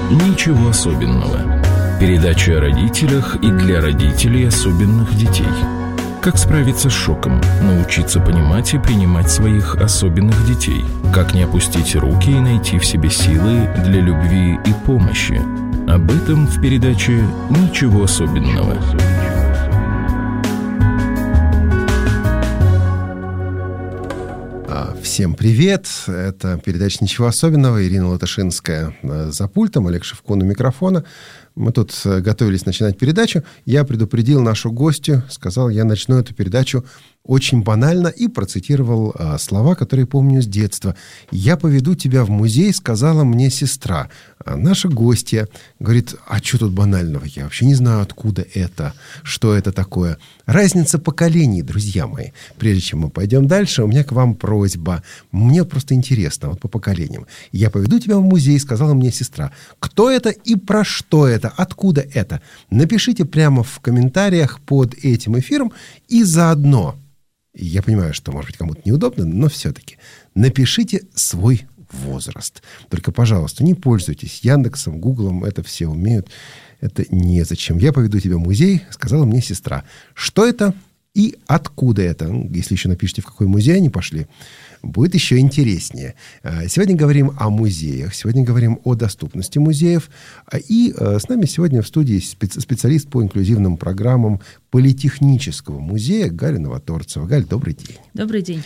«Ничего особенного». Передача о родителях и для родителей особенных детей. Как справиться с шоком, научиться понимать и принимать своих особенных детей. Как не опустить руки и найти в себе силы для любви и помощи. Об этом в передаче «Ничего особенного». Всем привет! Это передача «Ничего особенного». Ирина Латышинская за пультом, Олег Шевкун у микрофона. Мы тут готовились начинать передачу. Я предупредил нашу гостью, сказал, я начну эту передачу очень банально и процитировал слова, которые помню с детства. «Я поведу тебя в музей», сказала мне сестра. А наша гостья говорит, а что тут банального? Я вообще не знаю, откуда это, что это такое. Разница поколений, друзья мои. Прежде чем мы пойдем дальше, у меня к вам просьба. Мне просто интересно, вот по поколениям. «Я поведу тебя в музей», сказала мне сестра. Кто это и про что это? Откуда это? Напишите прямо в комментариях под этим эфиром и заодно, я понимаю, что, может быть, кому-то неудобно, но все-таки напишите свой возраст. Только, пожалуйста, не пользуйтесь Яндексом, Гуглом, это все умеют. Это незачем. «Я поведу тебя в музей», сказала мне сестра. Что это и откуда это? Если еще напишите, в какой музей они пошли, будет еще интереснее. Сегодня говорим о музеях, сегодня говорим о доступности музеев. И с нами сегодня в студии специалист по инклюзивным программам Политехнического музея Галя Новоторцева. Галь, добрый день. Добрый день.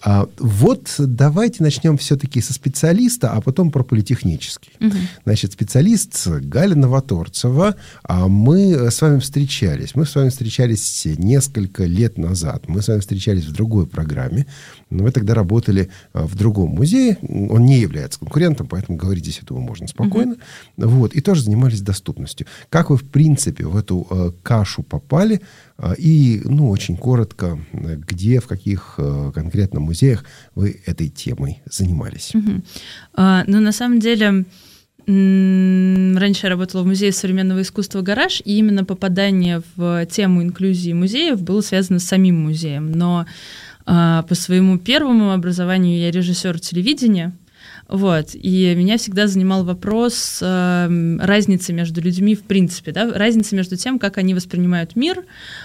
Вот давайте начнем все-таки со специалиста, а потом про политехнический. Угу. Значит, специалист Галя Новоторцева. Мы с вами встречались. Мы с вами встречались несколько лет назад. Мы с вами встречались в другой программе. Но вы тогда работали в другом музее. Он не является конкурентом, поэтому говорить здесь этого можно спокойно. Угу. Вот. И тоже занимались доступностью. Как вы, в принципе, в эту кашу попали? И, очень коротко, где, в каких конкретно музеях вы этой темой занимались? Угу. На самом деле, раньше я работала в Музее современного искусства «Гараж», и именно попадание в тему инклюзии музеев было связано с самим музеем. Но по своему первому образованию я режиссер телевидения. Вот, и меня всегда занимал вопрос разницы между людьми в принципе, да, разницы между тем, как они воспринимают мир,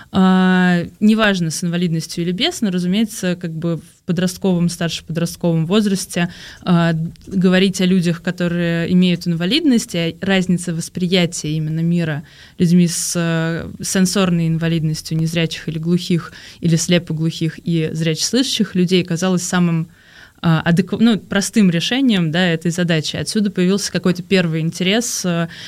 неважно, с инвалидностью или без, но, разумеется, как бы в подростковом, старше-подростковом возрасте говорить о людях, которые имеют инвалидность, и разница восприятия именно мира людьми с сенсорной инвалидностью, незрячих или глухих, или слепоглухих и зрячеслышащих людей казалось самым простым решением, да, этой задачи. Отсюда появился какой-то первый интерес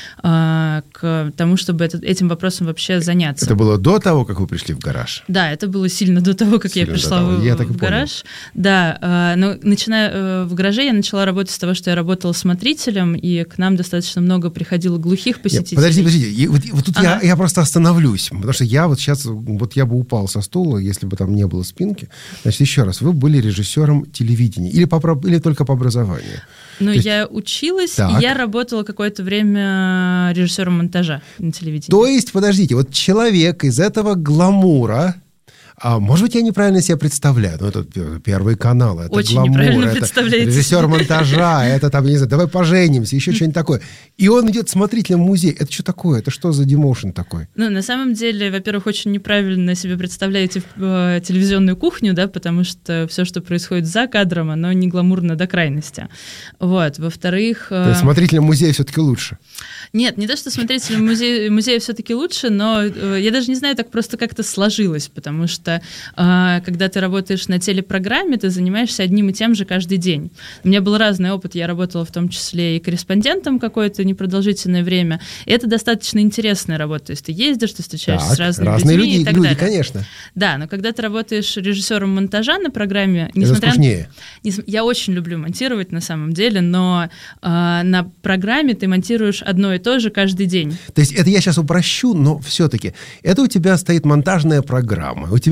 к тому, чтобы этим вопросом вообще заняться. Это было до того, как вы пришли в «Гараж»? Да, это было сильно до того, как я пришла в «Гараж». Да, но начиная в «Гараже» я начала работать с того, что я работала смотрителем, и к нам достаточно много приходило глухих посетителей. Подождите. Вот тут я просто остановлюсь, потому что я вот сейчас, я бы упал со стула, если бы там не было спинки. Значит, еще раз, вы были режиссером телевидения или только по образованию? Я училась, и я работала какое-то время режиссером монтажа на телевидении. То есть, подождите, вот человек из этого гламура, может быть, я неправильно себя представляю, но это Первый канал, это очень гламур, неправильно это представляете. Режиссер монтажа, это там, не знаю, давай поженимся, еще что-нибудь такое. И он идет смотрителем в музей. Это что такое? Это что за демоушен такой? На самом деле, во-первых, очень неправильно себе представляете телевизионную кухню, да, потому что все, что происходит за кадром, оно не гламурно до крайности. Вот. Во-вторых... То есть смотрителем музея все-таки лучше? Нет, не то, что смотрителем музея все-таки лучше, но я даже не знаю, так просто как-то сложилось, потому что когда ты работаешь на телепрограмме, ты занимаешься одним и тем же каждый день. У меня был разный опыт, я работала в том числе и корреспондентом какое-то непродолжительное время, и это достаточно интересная работа, то есть ты ездишь, ты встречаешься с разными людьми и так далее. Конечно. Да, но когда ты работаешь режиссером монтажа на программе... Это скучнее. Я очень люблю монтировать на самом деле, но на программе ты монтируешь одно и то же каждый день. То есть это я сейчас упрощу, но все-таки это у тебя стоит монтажная программа, у тебя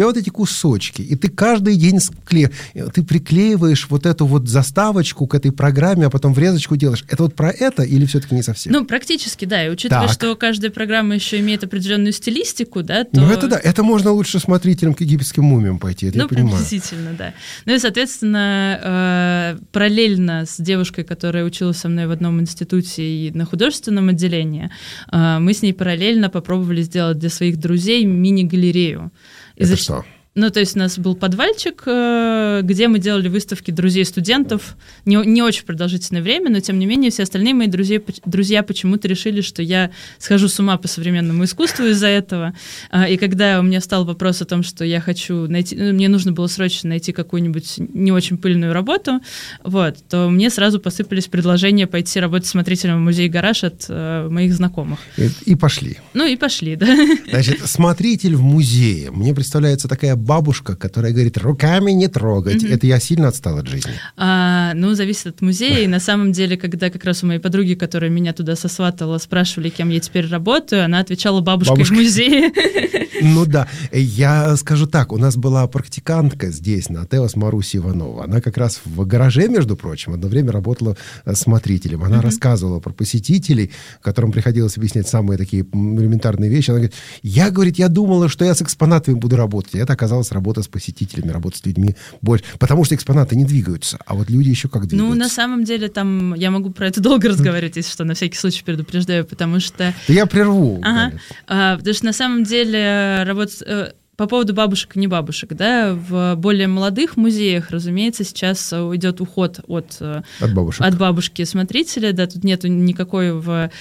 вот эти кусочки, и ты каждый день ты приклеиваешь вот эту вот заставочку к этой программе, а потом врезочку делаешь. Это вот про это или все-таки не совсем? Ну, практически, да. И учитывая, что каждая программа еще имеет определенную стилистику, да, то... Ну, это да. Это можно лучше смотрителям к египетским мумиям пойти, это я понимаю. Приблизительно, да. Ну и, соответственно, параллельно с девушкой, которая училась со мной в одном институте и на художественном отделении, мы с ней параллельно попробовали сделать для своих друзей мини-галерею. Это что? Ну, то есть у нас был подвальчик, где мы делали выставки друзей студентов. Не очень продолжительное время, но, тем не менее, все остальные мои друзья почему-то решили, что я схожу с ума по современному искусству из-за этого. И когда у меня стал вопрос о том, что я хочу найти... Мне нужно было срочно найти какую-нибудь не очень пыльную работу, вот, то мне сразу посыпались предложения пойти работать смотрителем в музее «Гараж» от моих знакомых. И пошли. Ну, и пошли, да. Значит, смотритель в музее. Мне представляется такая бабушка, которая говорит, руками не трогать. Это я сильно отстал от жизни. Ну, зависит от музея. И на самом деле, когда как раз у моей подруги, которая меня туда сосватала, спрашивали, кем я теперь работаю, она отвечала бабушкой в музее. Ну да. Я скажу так, у нас была практикантка здесь, на Теос, Маруся Иванова. Она как раз в гараже, между прочим, одно время работала смотрителем. Она рассказывала про посетителей, которым приходилось объяснять самые такие элементарные вещи. Она говорит, я думала, что я с экспонатами буду работать. Это оказалось работа с посетителями, работа с людьми больше. Потому что экспонаты не двигаются, а вот люди еще как двигаются. Ну, на самом деле, там я могу про это долго разговаривать, если что, на всякий случай предупреждаю, потому что... Да я прерву. Потому что на самом деле по поводу бабушек и не бабушек, да, в более молодых музеях, разумеется, сейчас идет уход от бабушки-смотрителя, да, тут нету никакого...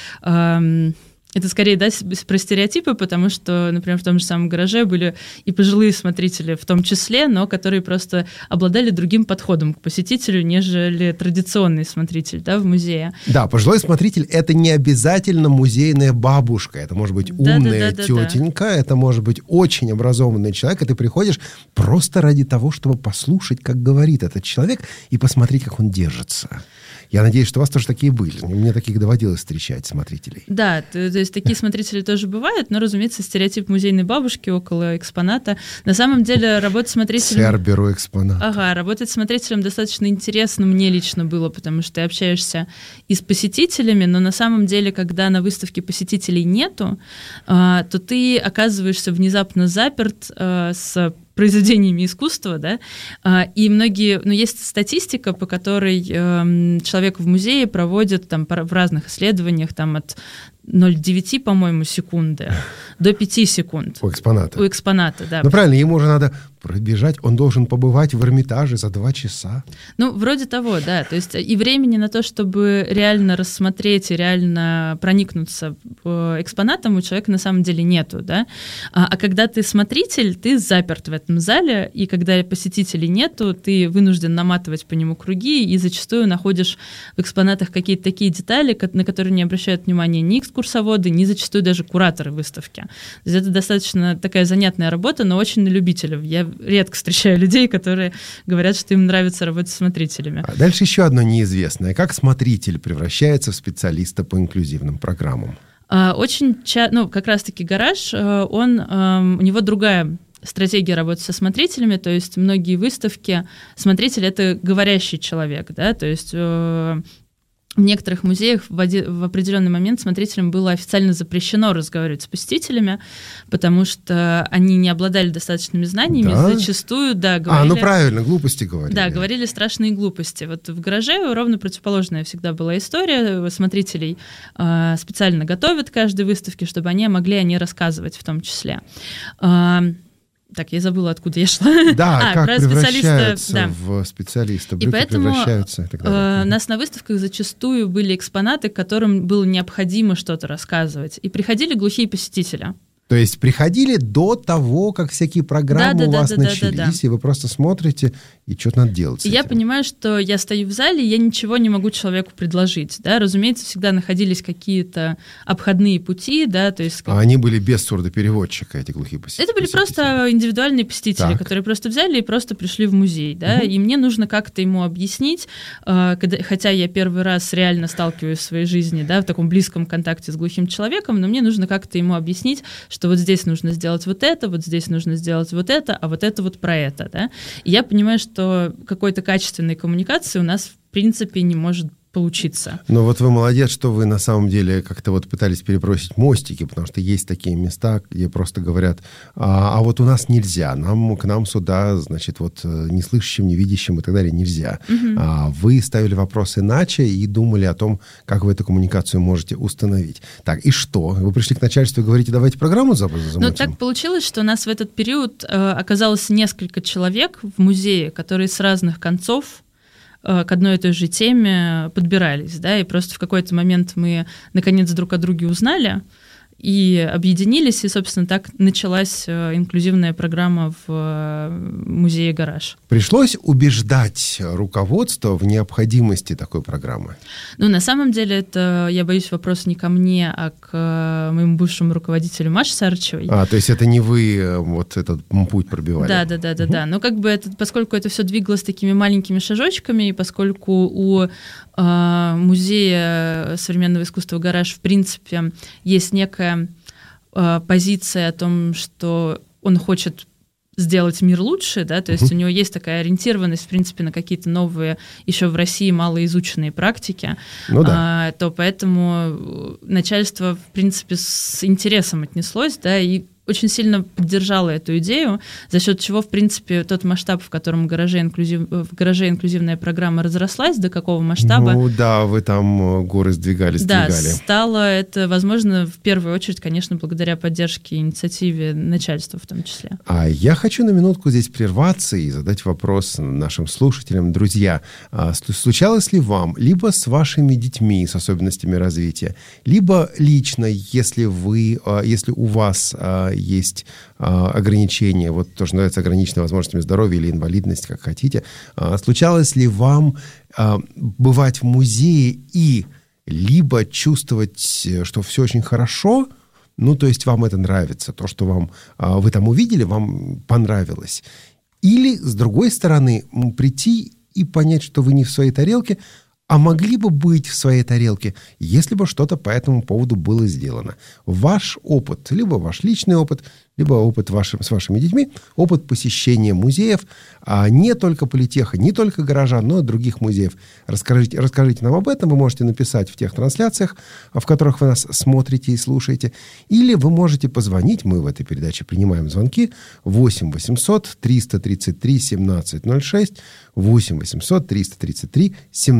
Это скорее, да, про стереотипы, потому что, например, в том же самом гараже были и пожилые смотрители в том числе, но которые просто обладали другим подходом к посетителю, нежели традиционный смотритель, да, в музее. Да, пожилой смотритель — это не обязательно музейная бабушка, это может быть умная тетенька, это может быть очень образованный человек, и ты приходишь просто ради того, чтобы послушать, как говорит этот человек, и посмотреть, как он держится. Я надеюсь, что у вас тоже такие были. Мне таких доводилось встречать смотрителей. Да, то есть такие смотрители тоже бывают, но, разумеется, стереотип музейной бабушки около экспоната. На самом деле, работать смотрителем... Сэр, беру экспонат. Ага, работать смотрителем достаточно интересно мне лично было, потому что ты общаешься и с посетителями, но на самом деле, когда на выставке посетителей нету, то ты оказываешься внезапно заперт с произведениями искусства, да, и многие, есть статистика, по которой человек в музее проводит там в разных исследованиях там от 0,9, по-моему, секунды до 5 секунд. У экспоната. У экспоната, да. Ну, правильно, ему же надо пробежать, он должен побывать в Эрмитаже за 2 часа. Ну, вроде того, да. То есть и времени на то, чтобы реально рассмотреть и реально проникнуться экспонатом, у человека на самом деле нету, да. А когда ты смотритель, ты заперт в этом зале, и когда посетителей нету, ты вынужден наматывать по нему круги, и зачастую находишь в экспонатах какие-то такие детали, на которые не обращают внимания ни экскурсоводы, ни зачастую даже кураторы выставки. То есть это достаточно такая занятная работа, но очень на любителя. Я редко встречаю людей, которые говорят, что им нравится работать с смотрителями. А дальше еще одно неизвестное. Как смотритель превращается в специалиста по инклюзивным программам? Очень как раз-таки гараж, у него другая стратегия работы со смотрителями, то есть многие выставки смотритель — это говорящий человек, да, то есть в некоторых музеях в определенный момент смотрителям было официально запрещено разговаривать с посетителями, потому что они не обладали достаточными знаниями, зачастую, да, говорили... правильно, глупости говорили. Да, говорили страшные глупости. Вот в гараже ровно противоположная всегда была история. Смотрителей специально готовят к каждой выставке, чтобы они могли о ней рассказывать в том числе. Так, я забыла, откуда я шла. Да, как превращаются в специалиста, брюки превращаются и так далее. У нас на выставках зачастую были экспонаты, которым было необходимо что-то рассказывать. И приходили глухие посетители. То есть приходили до того, как всякие программы у вас начались, и вы просто смотрите, и что-то надо делать. И я понимаю, что я стою в зале, и я ничего не могу человеку предложить. Да? Разумеется, всегда находились какие-то обходные пути. Да? То есть, А они были без сурдопереводчика, эти глухие посетители? Это были просто индивидуальные посетители, которые просто взяли и просто пришли в музей. Да? И мне нужно как-то ему объяснить, хотя я первый раз реально сталкиваюсь в своей жизни, да, в таком близком контакте с глухим человеком, но мне нужно как-то ему объяснить, что вот здесь нужно сделать вот это, вот здесь нужно сделать вот это, а вот это вот про это, да. И я понимаю, что какой-то качественной коммуникации у нас в принципе не может получиться. Но вот вы молодец, что вы на самом деле как-то вот пытались перебросить мостики, потому что есть такие места, где просто говорят, а вот у нас нельзя, к нам сюда, значит, вот неслышащим, невидящим и так далее нельзя. Вы ставили вопрос иначе и думали о том, как вы эту коммуникацию можете установить. Так, и что? Вы пришли к начальству и говорите, давайте программу замутим? Ну, так получилось, что у нас в этот период оказалось несколько человек в музее, которые с разных концов к одной и той же теме подбирались, да, и просто в какой-то момент мы наконец друг о друге узнали и объединились, и, собственно, так началась инклюзивная программа в музее «Гараж». Пришлось убеждать руководство в необходимости такой программы? Ну, на самом деле, это, я боюсь, вопрос не ко мне, а к моему бывшему руководителю Маше Сарычевой. То есть это не вы вот этот путь пробивали? Да. Но как бы поскольку это все двигалось такими маленькими шажочками, и поскольку у музея современного искусства «Гараж» в принципе есть некая позиция о том, что он хочет сделать мир лучше, да, то есть у него есть такая ориентированность, в принципе, на какие-то новые, еще в России малоизученные практики, то поэтому начальство, в принципе, с интересом отнеслось, да, и очень сильно поддержала эту идею, за счет чего, в принципе, тот масштаб, в котором в гараже инклюзивная программа разрослась, до какого масштаба... Ну да, вы там горы сдвигали. Да, стало это возможно в первую очередь, конечно, благодаря поддержке и инициативе начальства в том числе. А я хочу на минутку здесь прерваться и задать вопрос нашим слушателям. Друзья, случалось ли вам либо с вашими детьми с особенностями развития, либо лично, если у вас есть ограничения, вот то, что называется ограниченные возможностями здоровья или инвалидность, как хотите. Случалось ли вам бывать в музее и либо чувствовать, что все очень хорошо, ну, то есть вам это нравится, то, что вы там увидели, вам понравилось. Или, с другой стороны, прийти и понять, что вы не в своей тарелке, а могли бы быть в своей тарелке, если бы что-то по этому поводу было сделано. Ваш опыт, либо ваш личный опыт, либо опыт с вашими детьми, опыт посещения музеев, не только Политеха, не только Гаража, но и других музеев. Расскажите нам об этом. Вы можете написать в тех трансляциях, в которых вы нас смотрите и слушаете. Или вы можете позвонить, мы в этой передаче принимаем звонки, 8 800 333 1706, 8 800 333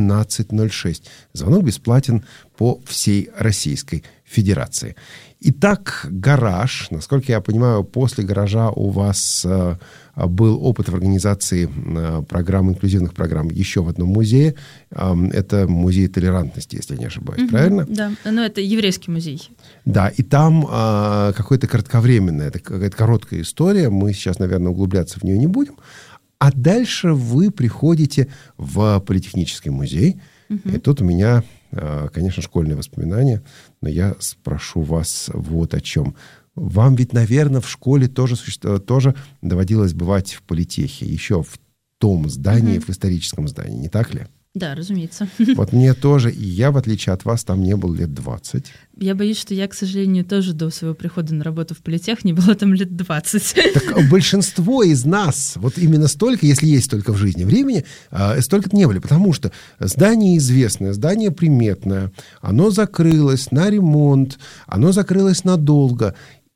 1706. Звонок бесплатен по всей Российской Федерации. Итак, «Гараж». Насколько я понимаю, после «Гаража» у вас был опыт в организации инклюзивных программ еще в одном музее. Это музей толерантности, если я не ошибаюсь, правильно? Да, но это еврейский музей. Да, и там какое-то кратковременное, это какая-то короткая история. Мы сейчас, наверное, углубляться в нее не будем. А дальше вы приходите в Политехнический музей. И тут у меня, конечно, школьные воспоминания, но я спрошу вас вот о чем. Вам ведь, наверное, в школе тоже доводилось бывать в Политехе, еще в том здании, в историческом здании, не так ли? Да, разумеется. Вот мне тоже, и я, в отличие от вас, там не был лет 20. Я боюсь, что я, к сожалению, тоже до своего прихода на работу в Политех не была там лет 20. Так большинство из нас, вот именно столько, если есть столько в жизни времени, столько-то не были, потому что здание известное, здание приметное, оно закрылось на ремонт, оно закрылось надолго.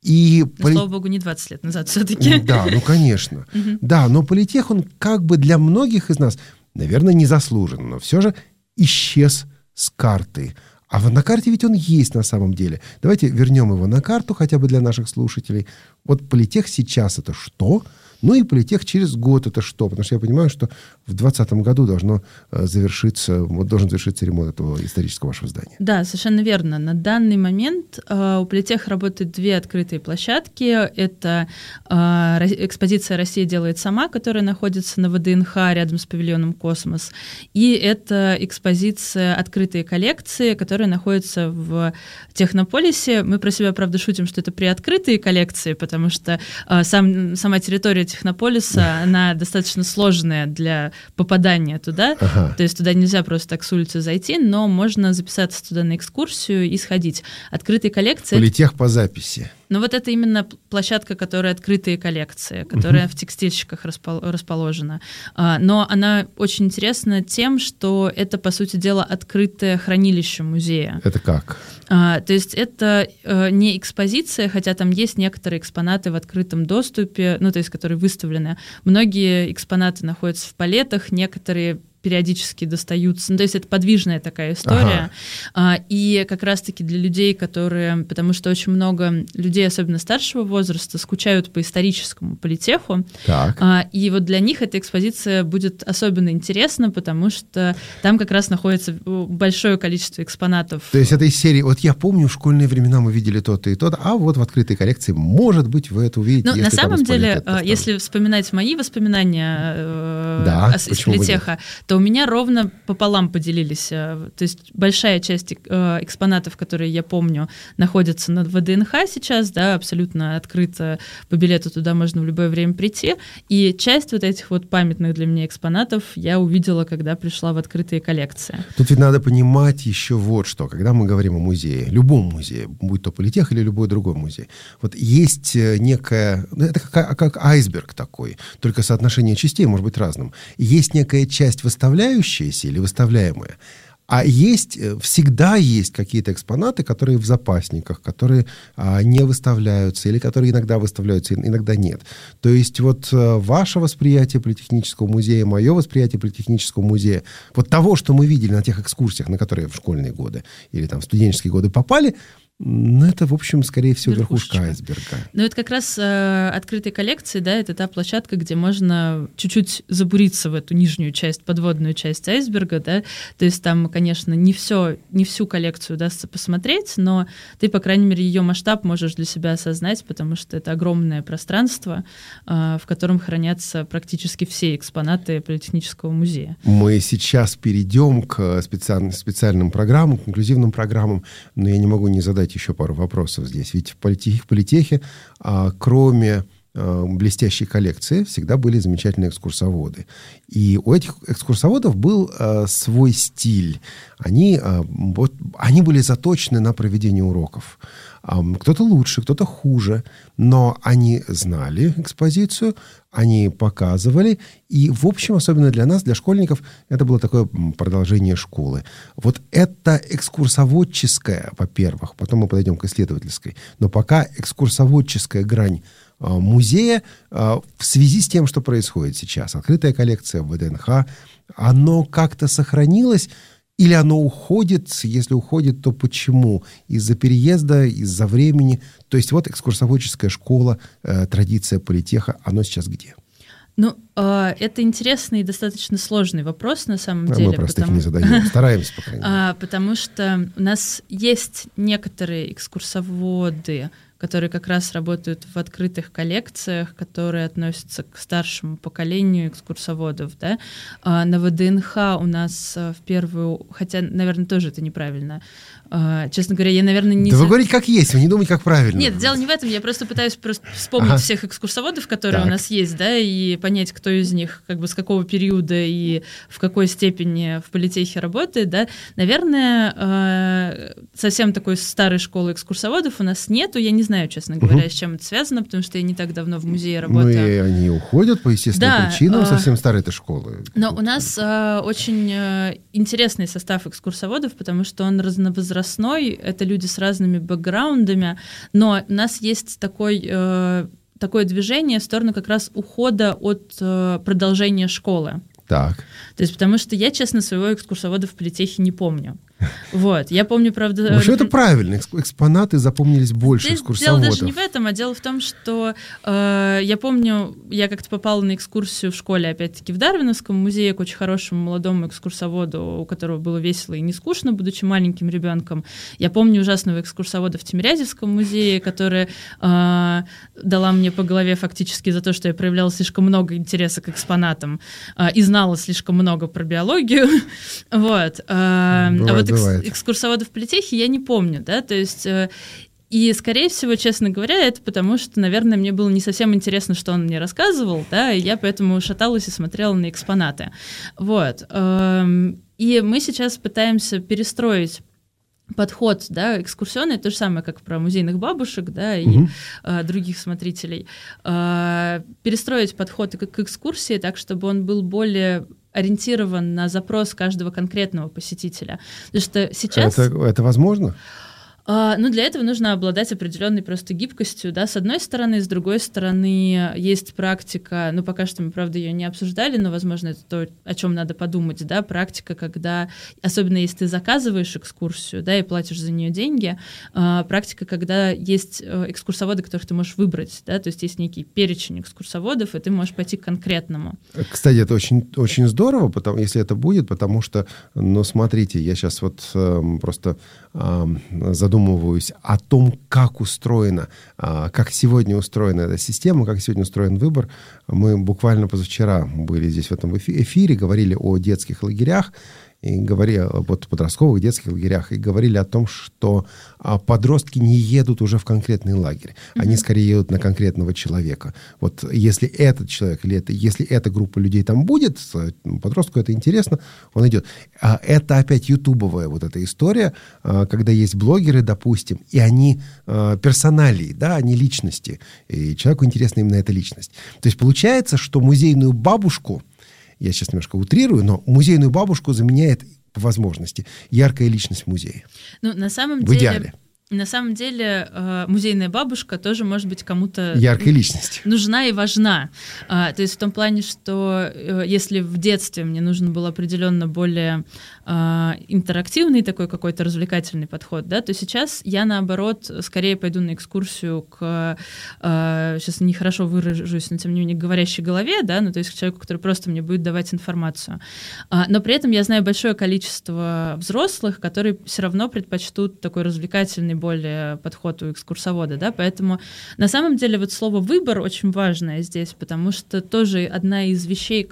Слава богу, не 20 лет назад все-таки. Да, ну конечно. Да, но Политех, он как бы для многих из нас, наверное, незаслуженно, но все же исчез с карты. А на карте ведь он есть на самом деле. Давайте вернем его на карту хотя бы для наших слушателей. Вот Политех сейчас это что? Ну и Политех через год это что? Потому что я понимаю, что в 2020 году должен завершиться ремонт этого исторического вашего здания. Да, совершенно верно. На данный момент у Политеха работают две открытые площадки. Это экспозиция «Россия делает сама», которая находится на ВДНХ рядом с павильоном «Космос». И это экспозиция «Открытые коллекции», которая находится в Технополисе. Мы про себя, правда, шутим, что это приоткрытые коллекции, потому что сама территория Технополиса, она достаточно сложная для попадания туда. То есть туда нельзя просто так с улицы зайти, но можно записаться туда на экскурсию и сходить. Открытые коллекции... Политех по записи. Но вот это именно площадка, которая открытые коллекции, которая в текстильщиках расположена. Но она очень интересна тем, что это, по сути дела, открытое хранилище музея. Это как? То есть это не экспозиция, хотя там есть некоторые экспонаты в открытом доступе, ну, то есть которые выставлены. Многие экспонаты находятся в палетах, некоторые периодически достаются. Ну, то есть это подвижная такая история. И как раз-таки для людей, которые... Потому что очень много людей, особенно старшего возраста, скучают по историческому политеху. И вот для них эта экспозиция будет особенно интересна, потому что там как раз находится большое количество экспонатов. То есть это из серии... Вот я помню, в школьные времена мы видели то-то и то-то, а вот в открытой коллекции, может быть, вы это увидите. Ну, на самом деле, если вспоминать мои воспоминания из политеха, то у меня ровно пополам поделились. То есть большая часть экспонатов, которые я помню, находятся на ВДНХ сейчас, да, абсолютно открыто, по билету туда можно в любое время прийти. И часть вот этих вот памятных для меня экспонатов я увидела, когда пришла в открытые коллекции. Тут ведь надо понимать еще вот что. Когда мы говорим о музее, любом музее, будь то политех или любой другой музей, вот есть некая... Это как айсберг такой, только соотношение частей может быть разным. Есть некая часть выставляющаяся или выставляемая, а всегда есть какие-то экспонаты, которые в запасниках, которые не выставляются, или которые иногда выставляются, иногда нет. То есть вот ваше восприятие Политехнического музея, мое восприятие Политехнического музея, вот того, что мы видели на тех экскурсиях, на которые в школьные годы или там в студенческие годы попали, ну, это, в общем, скорее всего, верхушка айсберга. Ну, это как раз открытые коллекции, да, это та площадка, где можно чуть-чуть забуриться в эту нижнюю часть, подводную часть айсберга, да, то есть там, конечно, не всю коллекцию удастся посмотреть, но ты, по крайней мере, ее масштаб можешь для себя осознать, потому что это огромное пространство, в котором хранятся практически все экспонаты Политехнического музея. Мы сейчас перейдем к специальным программам, к инклюзивным программам, но я не могу не задать еще пару вопросов здесь. Ведь в политехе, кроме блестящей коллекции, всегда были замечательные экскурсоводы. И у этих экскурсоводов был свой стиль. Они были заточены на проведение уроков. Кто-то лучше, кто-то хуже, но они знали экспозицию, они показывали, и, в общем, особенно для нас, для школьников, это было такое продолжение школы. Вот это экскурсоводческая, во-первых, потом мы подойдем к исследовательской, но пока экскурсоводческая грань музея в связи с тем, что происходит сейчас. Открытая коллекция в ВДНХ, оно как-то сохранилось, или оно уходит? Если уходит, то почему? Из-за переезда, из-за времени? То есть вот экскурсоводческая школа, традиция политеха, оно сейчас где? Ну, это интересный и достаточно сложный вопрос на самом деле. Мы просто их не задаем, стараемся, по крайней мере. Потому что у нас есть некоторые экскурсоводы, которые как раз работают в открытых коллекциях, которые относятся к старшему поколению экскурсоводов. Да? На ВДНХ у нас в первую... Хотя, наверное, тоже это неправильно. Честно говоря, я, наверное, не... Да вы говорите, как есть, вы не думаете, как правильно. Нет, дело не в этом. Я просто пытаюсь вспомнить всех экскурсоводов, которые у нас есть, да, и понять, кто из них, как бы с какого периода и в какой степени в политехе работает. Да. Наверное, совсем такой старой школы экскурсоводов у нас нету. Я не знаю, честно говоря, с чем это связано, потому что я не так давно в музее работаю. Ну и они уходят по естественным причинам, совсем старой этой школы. Но у нас очень интересный состав экскурсоводов, потому что он разновозрастной, это люди с разными бэкграундами, но у нас есть такое движение в сторону как раз ухода от продолжения школы. Так. То есть потому что я, честно, своего экскурсовода в политехе не помню. Вот. Я помню, правда... Вообще это правильно. Экспонаты запомнились больше здесь экскурсоводов. Дело даже не в этом, а дело в том, что я помню, я как-то попала на экскурсию в школе, опять-таки, в Дарвиновском музее к очень хорошему молодому экскурсоводу, у которого было весело и не скучно, будучи маленьким ребенком. Я помню ужасного экскурсовода в Тимирязевском музее, который дала мне по голове фактически за то, что я проявляла слишком много интереса к экспонатам и знала слишком много про биологию. Вот. Экскурсоводов в политехе я не помню, да, то есть... И, скорее всего, честно говоря, это потому, что, наверное, мне было не совсем интересно, что он мне рассказывал, да, и я поэтому шаталась и смотрела на экспонаты. Вот. И мы сейчас пытаемся перестроить подход, да, экскурсионный, то же самое, как про музейных бабушек, да, и других смотрителей. Перестроить подход к экскурсии так, чтобы он был более ориентирован на запрос каждого конкретного посетителя. Потому что сейчас... Это возможно? Ну, для этого нужно обладать определенной просто гибкостью, да, с одной стороны, с другой стороны, есть практика, ну, пока что мы, правда, ее не обсуждали, но, возможно, это то, о чем надо подумать, да, практика, когда, особенно если ты заказываешь экскурсию, да, и платишь за нее деньги, практика, когда есть экскурсоводы, которых ты можешь выбрать, да, то есть есть некий перечень экскурсоводов, и ты можешь пойти к конкретному. Кстати, это очень, очень здорово, если это будет, потому что, ну, смотрите, я сейчас вот просто задумываюсь о том, как устроена, как сегодня устроена эта система, как сегодня устроен выбор. Мы буквально позавчера были здесь в этом эфире, говорили о детских лагерях, и говорили о подростковых детских лагерях, и говорили о том, что подростки не едут уже в конкретный лагерь. Они скорее едут на конкретного человека. Вот если этот человек, или если эта группа людей там будет, подростку это интересно, он идет. Это опять ютубовая вот эта история, когда есть блогеры, допустим, и они персоналии, да, они личности. И человеку интересна именно эта личность. То есть получается, что музейную бабушку, я сейчас немножко утрирую, но музейную бабушку заменяет по возможности яркая личность музея. Ну, на самом в деле, идеале. На самом деле музейная бабушка тоже может быть кому-то яркой личностью. Нужна и важна. То есть в том плане, что если в детстве мне нужен был определенно более интерактивный такой какой-то развлекательный подход, да, то сейчас я, наоборот, скорее пойду на экскурсию к, сейчас нехорошо выражусь, но тем не менее, к говорящей голове, да, ну, то есть к человеку, который просто мне будет давать информацию. Но при этом я знаю большое количество взрослых, которые все равно предпочтут такой развлекательный более подход у экскурсовода, да, поэтому на самом деле вот слово «выбор» очень важное здесь, потому что тоже одна из вещей,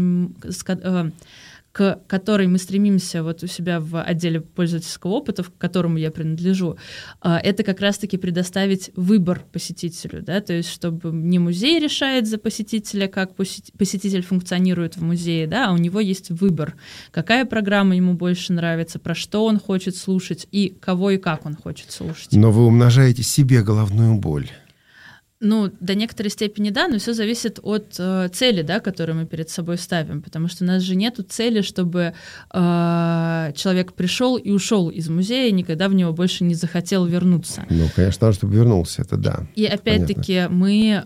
к которой мы стремимся вот у себя в отделе пользовательского опыта, к которому я принадлежу, это как раз-таки предоставить выбор посетителю, да, то есть чтобы не музей решает за посетителя, как посетитель функционирует в музее, да, а у него есть выбор, какая программа ему больше нравится, про что он хочет слушать и кого и как он хочет слушать. Но вы умножаете себе головную боль. Ну, до некоторой степени да, но все зависит от цели, да, которую мы перед собой ставим, потому что у нас же нету цели, чтобы человек пришел и ушел из музея, и никогда в него больше не захотел вернуться. Ну, конечно, надо, чтобы вернулся, это да. И опять-таки мы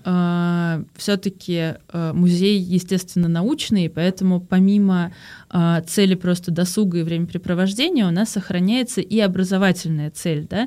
все-таки музей, естественно, научный, поэтому помимо цели просто досуга и времяпрепровождения у нас сохраняется и образовательная цель, да,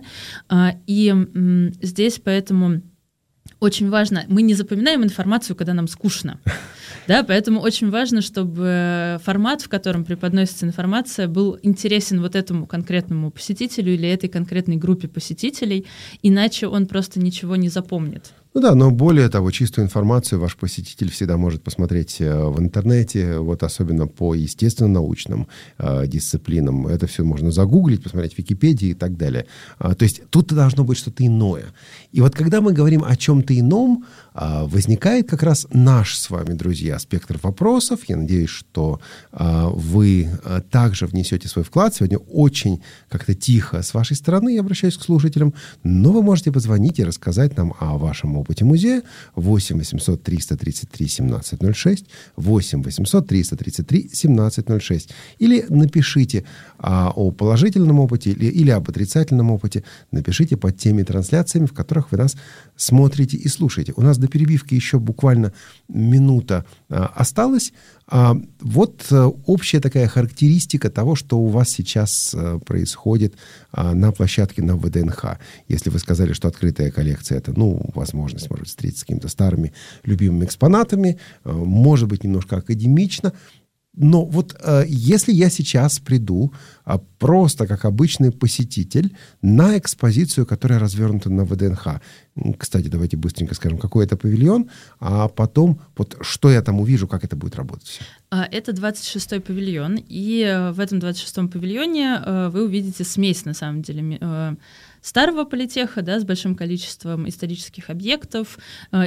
и здесь поэтому... Очень важно, мы не запоминаем информацию, когда нам скучно, да, поэтому очень важно, чтобы формат, в котором преподносится информация, был интересен вот этому конкретному посетителю или этой конкретной группе посетителей, иначе он просто ничего не запомнит. Ну да, но более того, чистую информацию ваш посетитель всегда может посмотреть в интернете, вот особенно по естественно-научным дисциплинам. Это все можно загуглить, посмотреть в Википедии и так далее. То есть тут должно быть что-то иное. И вот когда мы говорим о чем-то ином, возникает как раз наш с вами, друзья, спектр вопросов. Я надеюсь, что вы также внесете свой вклад. Сегодня очень как-то тихо с вашей стороны, я обращаюсь к слушателям, но вы можете позвонить и рассказать нам о вашем опыте музея. 8 800 333 1706, 8 800 333 1706. Или напишите о положительном опыте или об отрицательном опыте. Напишите под теми трансляциями, в которых вы нас смотрите и слушаете. У нас до перебивки еще буквально минута осталась. Вот общая такая характеристика того, что у вас сейчас происходит на площадке на ВДНХ. Если вы сказали, что открытая коллекция — это, возможность, может быть, встретиться с какими-то старыми любимыми экспонатами, может быть, немножко академично. Но вот если я сейчас приду просто как обычный посетитель на экспозицию, которая развернута на ВДНХ, кстати, давайте быстренько скажем, какой это павильон, а потом вот что я там увижу, как это будет работать. Это 26-й павильон, и в этом 26-м павильоне вы увидите смесь, на самом деле, старого политеха, да, с большим количеством исторических объектов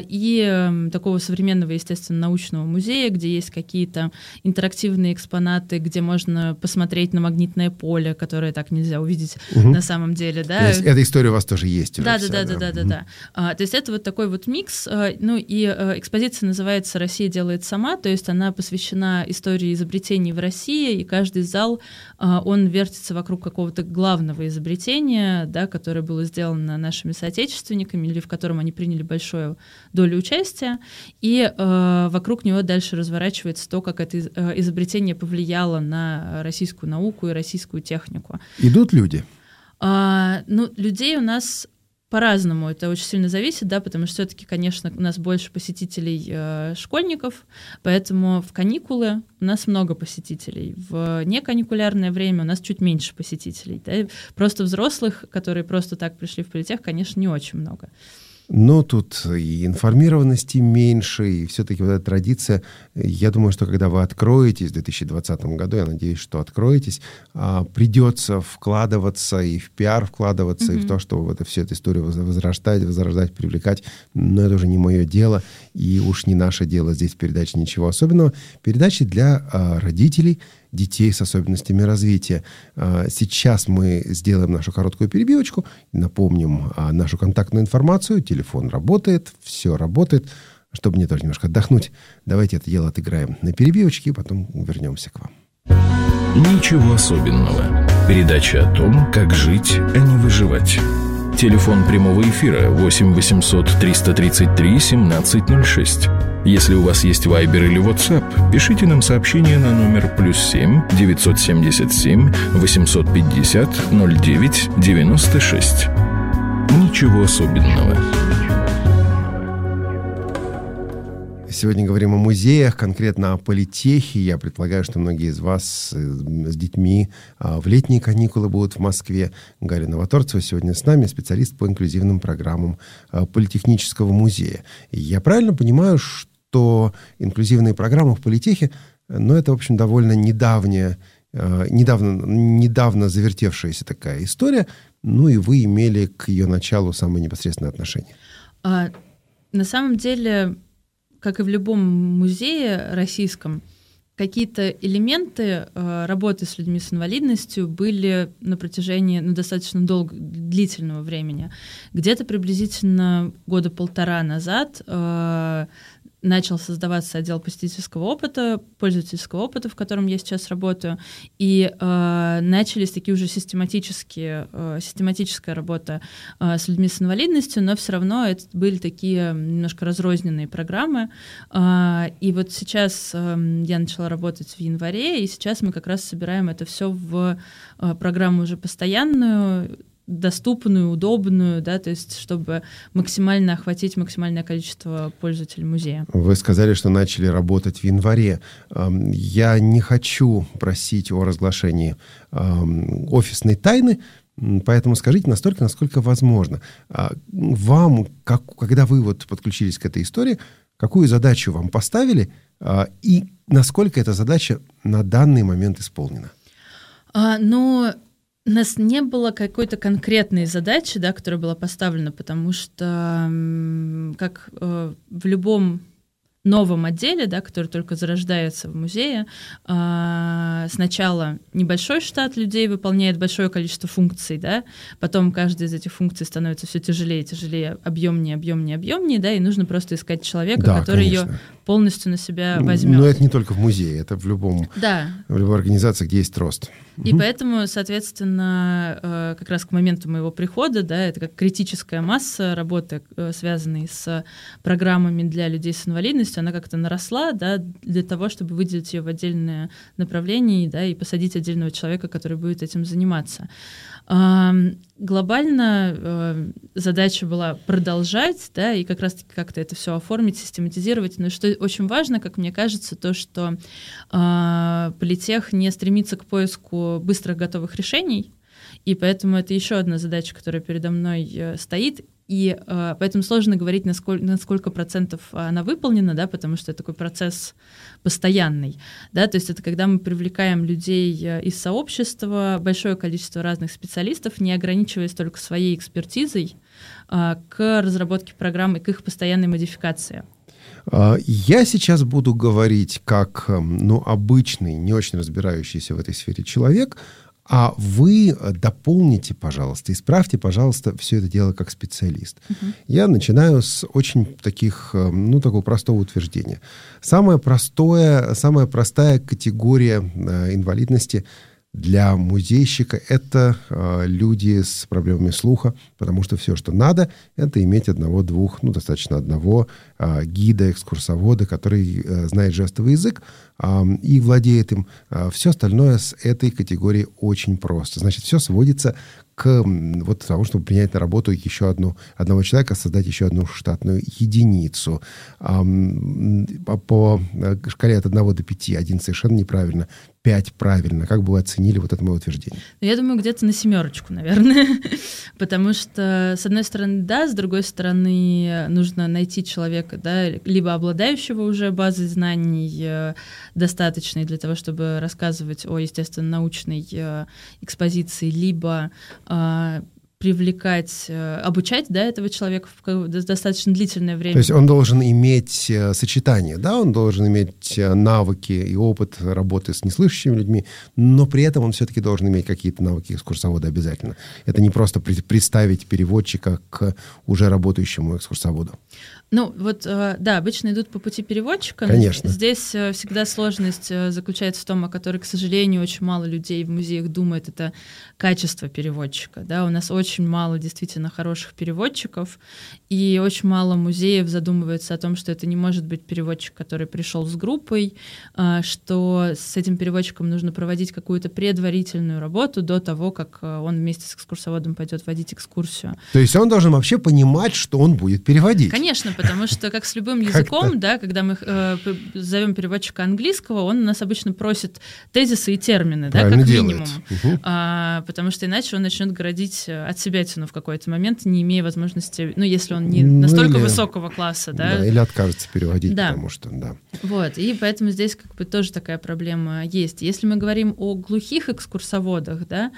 и такого современного, естественно, научного музея, где есть какие-то интерактивные экспонаты, где можно посмотреть на магнитное минное поле, которое так нельзя увидеть на самом деле, да. То есть эта история у вас тоже есть уже. Да. То есть это вот такой вот микс. Ну и экспозиция называется «Россия делает сама», то есть она посвящена истории изобретений в России, и каждый зал, он вертится вокруг какого-то главного изобретения, да, которое было сделано нашими соотечественниками или в котором они приняли большую долю участия, и вокруг него дальше разворачивается то, как это изобретение повлияло на российскую науку и российскую технику. Идут люди? Ну, людей у нас по-разному, это очень сильно зависит, да, потому что все-таки, конечно, у нас больше посетителей школьников, поэтому в каникулы у нас много посетителей, в неканикулярное время у нас чуть меньше посетителей, да? Просто взрослых, которые просто так пришли в политех, конечно, не очень много. Но тут и информированности меньше, и все-таки вот эта традиция, я думаю, что когда вы откроетесь в 2020 году, я надеюсь, что откроетесь, придется вкладываться и в пиар вкладываться, и в то, что вот всю эту историю возрождать, привлекать, но это уже не мое дело, и уж не наше дело здесь в передаче «Ничего особенного». Передачи для родителей, детей с особенностями развития. Сейчас мы сделаем нашу короткую перебивочку, напомним нашу контактную информацию. Телефон работает, все работает. Чтобы мне тоже немножко отдохнуть, давайте это дело отыграем на перебивочке, и потом вернемся к вам. Ничего особенного. Передача о том, как жить, а не выживать. Телефон прямого эфира 8 800 333 1706. Если у вас есть Viber или WhatsApp, пишите нам сообщение на номер +7 977 850 09 96. Ничего особенного. Сегодня говорим о музеях, конкретно о политехе. Я предполагаю, что многие из вас с детьми в летние каникулы будут в Москве. Галя Новоторцева сегодня с нами, специалист по инклюзивным программам Политехнического музея. И я правильно понимаю, что инклюзивные программы в политехе, это, в общем, довольно недавно завертевшаяся такая история, и вы имели к ее началу самое непосредственное отношение? На самом деле, как и в любом музее российском, какие-то элементы работы с людьми с инвалидностью были на протяжении достаточно длительного времени. Где-то приблизительно 1.5 года назад начал создаваться отдел посетительского опыта, пользовательского опыта, в котором я сейчас работаю, и начались такие уже систематическая работа с людьми с инвалидностью, но все равно это были такие немножко разрозненные программы. И вот сейчас я начала работать в январе, и сейчас мы как раз собираем это все в программу уже постоянную, доступную, удобную, да, то есть чтобы максимально охватить максимальное количество пользователей музея. Вы сказали, что начали работать в январе. Я не хочу просить о разглашении офисной тайны, поэтому скажите настолько, насколько возможно. Вам, когда вы подключились к этой истории, какую задачу вам поставили и насколько эта задача на данный момент исполнена? У нас не было какой-то конкретной задачи, да, которая была поставлена, потому что, как в любом новом отделе, да, который только зарождается в музее, сначала небольшой штат людей выполняет большое количество функций, да, потом каждая из этих функций становится все тяжелее, объемнее, да, и нужно просто искать человека, который ее полностью на себя возьмет. Но это не только в музее, это в любой организации, где есть рост. И поэтому, соответственно, как раз к моменту моего прихода, да, это как критическая масса работы, связанной с программами для людей с инвалидностью, она как-то наросла, да, для того, чтобы выделить ее в отдельное направление, да, и посадить отдельного человека, который будет этим заниматься. Глобально задача была продолжать, да, и как раз-таки как-то это все оформить, систематизировать. Но что очень важно, как мне кажется, то, что политех не стремится к поиску быстрых готовых решений, и поэтому это еще одна задача, которая передо мной стоит. И поэтому сложно говорить, на сколько процентов она выполнена, да, потому что это такой процесс постоянный. Да, то есть это когда мы привлекаем людей из сообщества, большое количество разных специалистов, не ограничиваясь только своей экспертизой, к разработке программы, к их постоянной модификации. Я сейчас буду говорить как обычный, не очень разбирающийся в этой сфере человек, А вы дополните, пожалуйста, исправьте, пожалуйста, все это дело как специалист. Я начинаю с очень такого простого утверждения. Самая простая категория инвалидности для музейщика — это люди с проблемами слуха, потому что все, что надо, это иметь одного-двух, достаточно одного гида, экскурсовода, который знает жестовый язык и владеет им. Все остальное с этой категорией очень просто. Значит, все сводится к тому, чтобы принять на работу еще одного человека, создать еще одну штатную единицу. По шкале от 1 до 5 1 совершенно неправильно, 5 правильно. Как бы вы оценили вот это мое утверждение? Я думаю, где-то на 7, наверное. Потому что, с одной стороны, да, с другой стороны, нужно найти человека, да, либо обладающего уже базой знаний достаточной для того, чтобы рассказывать о естественно-научной экспозиции, либо привлекать, обучать, да, этого человека в достаточно длительное время. То есть он должен иметь сочетание, да, он должен иметь навыки и опыт работы с неслышащими людьми, но при этом он все-таки должен иметь какие-то навыки экскурсовода обязательно. Это не просто представить переводчика к уже работающему экскурсоводу. Да, обычно идут по пути переводчика. Конечно. Здесь всегда сложность заключается в том, о которой, к сожалению, очень мало людей в музеях думает, это качество переводчика. Да? У нас очень мало действительно хороших переводчиков, и очень мало музеев задумывается о том, что это не может быть переводчик, который пришел с группой, что с этим переводчиком нужно проводить какую-то предварительную работу до того, как он вместе с экскурсоводом пойдет водить экскурсию. То есть он должен вообще понимать, что он будет переводить. Конечно, потому что, как с любым языком, да, когда мы зовем переводчика английского, он у нас обычно просит тезисы и термины, да, как минимум. Потому что иначе он начнет городить отсебятину в какой-то момент, не имея возможности, если он не настолько высокого класса. Да, или откажется переводить, потому что, да. Вот, и поэтому здесь тоже такая проблема есть. Если мы говорим о глухих экскурсоводах, да,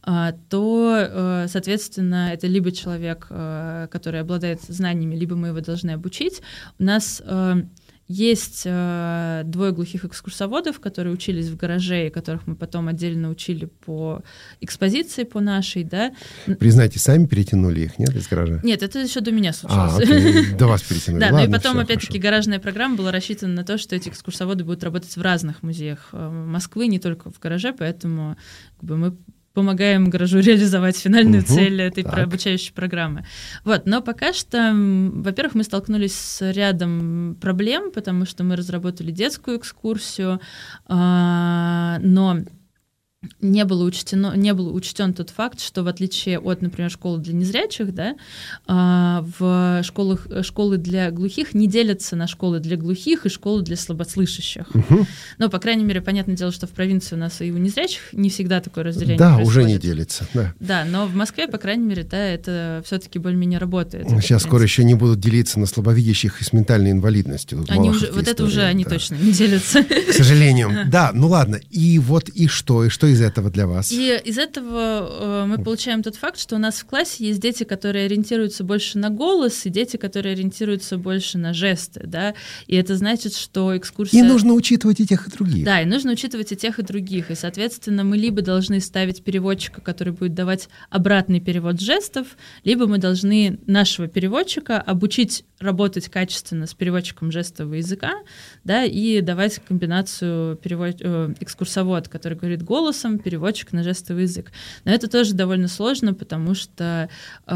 то, соответственно, это либо человек, который обладает знаниями, либо мы его должны обучить. У нас есть 2 глухих экскурсоводов, которые учились в гараже, и которых мы потом отдельно учили по экспозиции, по нашей, да. Признайте, сами перетянули их, нет, из гаража? Нет, это еще до меня случилось. Окей. До вас перетянули. Да, ну и потом, опять-таки, гаражная программа была рассчитана на то, что эти экскурсоводы будут работать в разных музеях Москвы, не только в гараже, поэтому мы помогаем гаражу реализовать финальную цель этой обучающей программы. Но пока что, во-первых, мы столкнулись с рядом проблем, потому что мы разработали детскую экскурсию, но не был учтен тот факт, что в отличие от, например, школы для незрячих, да, в школы для глухих не делятся на школы для глухих и школы для слабослышащих. Но, по крайней мере, понятное дело, что в провинции у нас и у незрячих не всегда такое разделение происходит. Уже не делится. Да, но в Москве, по крайней мере, да, это все-таки более-менее работает. Сейчас скоро еще не будут делиться на слабовидящих и с ментальной инвалидностью. Они точно не делятся. К сожалению. Да, ладно. И что из этого для вас? И из этого мы получаем тот факт, что у нас в классе есть дети, которые ориентируются больше на голос, и дети, которые ориентируются больше на жесты, да, и это значит, что экскурсия... И нужно учитывать и тех, и других. Да, и нужно учитывать и тех, и других, и, соответственно, мы либо должны ставить переводчика, который будет давать обратный перевод жестов, либо мы должны нашего переводчика обучить работать качественно с переводчиком жестового языка, да, и давать комбинацию экскурсовод, который говорит голосом, переводчик на жестовый язык. Но это тоже довольно сложно, потому что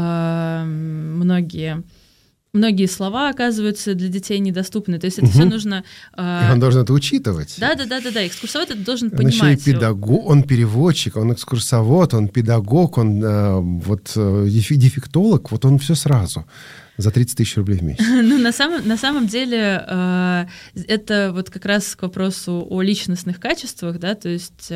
многие слова оказываются для детей недоступны. То есть это все нужно... И он должен это учитывать. Да. Экскурсовод это должен понимать. Он еще и педагог, он переводчик, он экскурсовод, он педагог, он дефектолог, он все сразу. За 30 тысяч рублей в месяц. На самом деле это как раз к вопросу о личностных качествах, да, то есть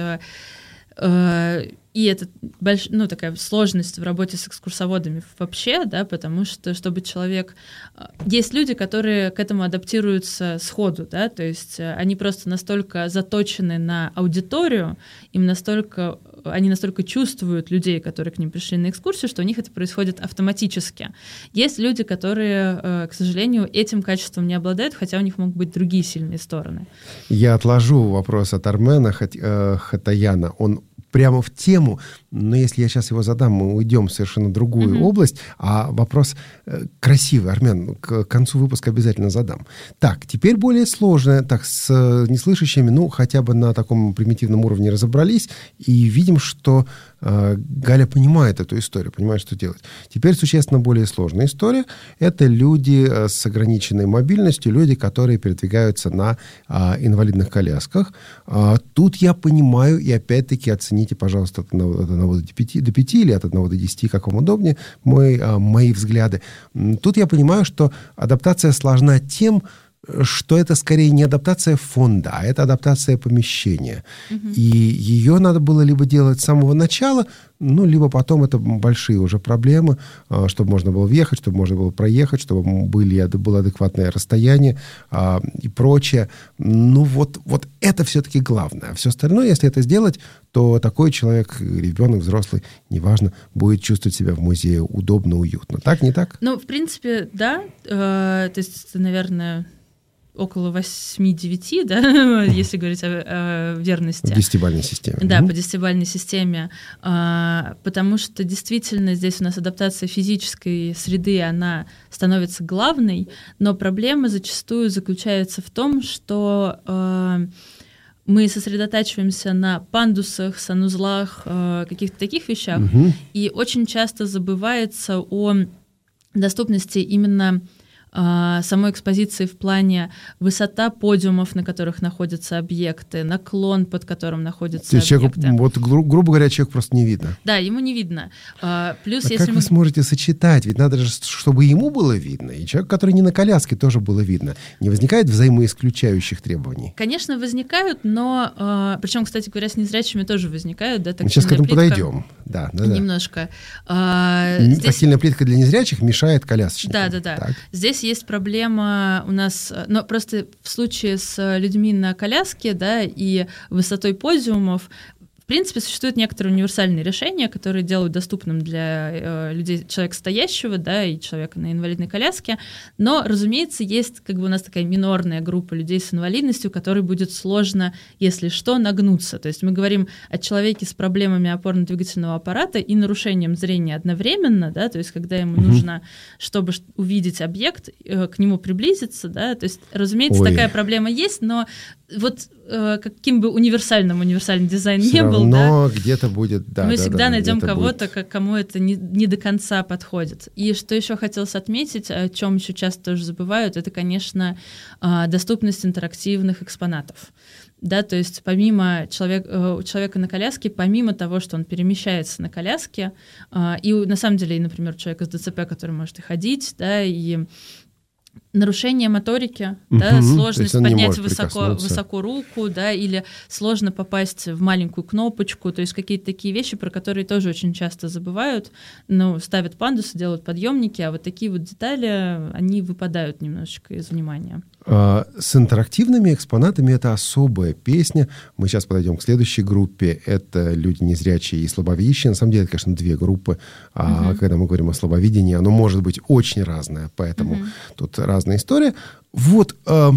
и это такая сложность в работе с экскурсоводами вообще, да, потому что, чтобы человек... Есть люди, которые к этому адаптируются сходу, да, то есть они просто настолько заточены на аудиторию, они настолько чувствуют людей, которые к ним пришли на экскурсию, что у них это происходит автоматически. Есть люди, которые, к сожалению, этим качеством не обладают, хотя у них могут быть другие сильные стороны. Я отложу вопрос от Армена Хатаяна. Он прямо в тему, но если я сейчас его задам, мы уйдем в совершенно другую область, а вопрос красивый, Армен, к концу выпуска обязательно задам. Так, теперь более сложное, так, с неслышащими, ну, хотя бы на таком примитивном уровне разобрались, и видим, что Галя понимает эту историю, понимает, что делать. Теперь существенно более сложная история. Это люди с ограниченной мобильностью, люди, которые передвигаются на инвалидных колясках. Тут я понимаю, и опять-таки оцените, пожалуйста, от 1 до 5 или от 1 до 10, как вам удобнее, мои взгляды. Тут я понимаю, что адаптация сложна тем, что это скорее не адаптация фонда, а это адаптация помещения. И ее надо было либо делать с самого начала, ну, либо потом это большие уже проблемы, чтобы можно было въехать, чтобы можно было проехать, чтобы было адекватное расстояние и прочее. Ну, вот это все-таки главное. А все остальное, если это сделать, то такой человек, ребенок, взрослый, неважно, будет чувствовать себя в музее удобно, уютно. Так, не так? Ну, в принципе, да. То есть, наверное, около 8-9, да, если говорить о верности. В 10-бальной системе. Да, по 10-бальной системе. Потому что действительно здесь у нас адаптация физической среды, она становится главной, но проблема зачастую заключается в том, что мы сосредотачиваемся на пандусах, санузлах, каких-то таких вещах, и очень часто забывается о доступности именно самой экспозиции в плане высота подиумов, на которых находятся объекты, наклон, под которым находятся объекты. Человеку, вот, грубо говоря, человек просто не видно. Да, ему не видно. Плюс, если как вы сможете сочетать? Ведь надо же, чтобы ему было видно, и человеку, который не на коляске, тоже было видно. Не возникает взаимоисключающих требований? Конечно, возникают, но... Причем, кстати говоря, с незрячими тоже возникают. Да, мы сейчас к этому подойдем. Да. Немножко. Тактильная плитка для незрячих мешает колясочникам. Да. Здесь есть проблема у нас, но просто в случае с людьми на коляске, да, и высотой подиумов, в принципе, существуют некоторые универсальные решения, которые делают доступным для людей человека стоящего, да, и человека на инвалидной коляске, но, разумеется, есть как бы у нас такая минорная группа людей с инвалидностью, которой будет сложно, если что, нагнуться. То есть мы говорим о человеке с проблемами опорно-двигательного аппарата и нарушением зрения одновременно, да, то есть когда ему нужно, чтобы увидеть объект, к нему приблизиться, да, то есть, разумеется, такая проблема есть, но вот каким бы универсальный дизайн не был, но да, где-то будет, мы всегда найдем кого-то, кому это не до конца подходит. И что еще хотелось отметить, о чем еще часто тоже забывают, это, конечно, доступность интерактивных экспонатов. Да, то есть помимо у человека на коляске, помимо того, что он перемещается на коляске, и на самом деле, например, у человека с ДЦП, который может и ходить, да, и нарушение моторики, да, сложность поднять высоко руку, да, или сложно попасть в маленькую кнопочку, то есть какие-то такие вещи, про которые тоже очень часто забывают, ставят пандусы, делают подъемники, а вот такие вот детали, они выпадают немножечко из внимания. С интерактивными экспонатами это особая песня. Мы сейчас подойдем к следующей группе. Это люди незрячие и слабовидящие. На самом деле, это, конечно, две группы. Когда мы говорим о слабовидении, оно может быть очень разное, поэтому тут разная история. Вот